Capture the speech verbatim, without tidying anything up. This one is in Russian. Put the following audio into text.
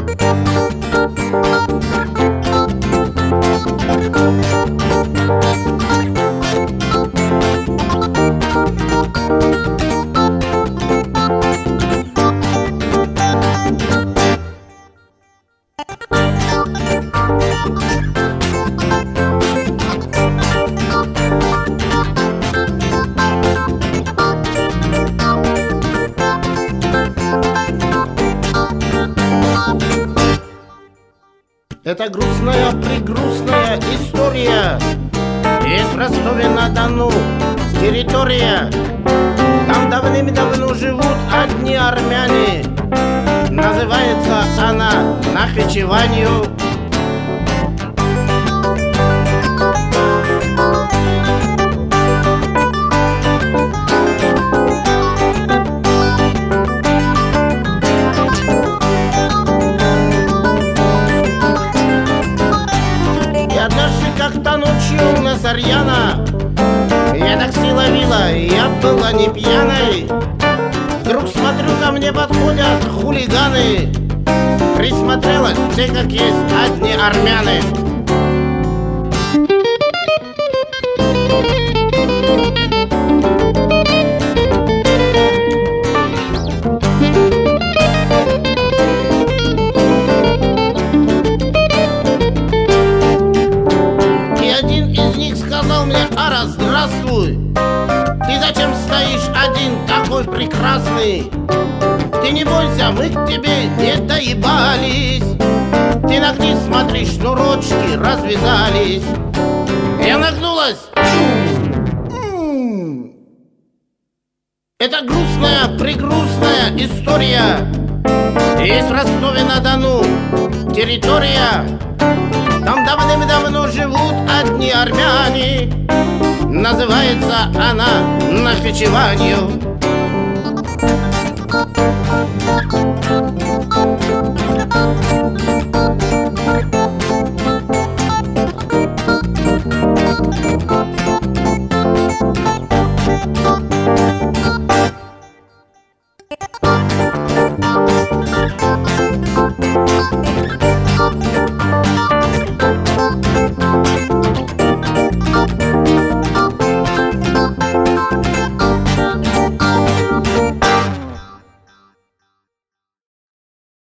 Это грустная, прегрустная история. Есть в Ростове-на-Дону территория. Там давным-давно живут одни армяне. Называется она Нахичеванью. Как-то ночью на Сарьяна я такси ловила, я была не пьяной. Вдруг смотрю, ко мне подходят хулиганы. Присмотрелась, все как есть, одни армяне. Ара, здравствуй! Ты зачем стоишь один, такой прекрасный? Ты не бойся, мы к тебе не доебались. Ты нагни, смотри, шнурочки развязались. Я нагнулась. Это грустная, прегрустная история. Есть в Ростове-на-Дону территория. Там давным-давно живут одни армяне. Называется она Нахичеванью.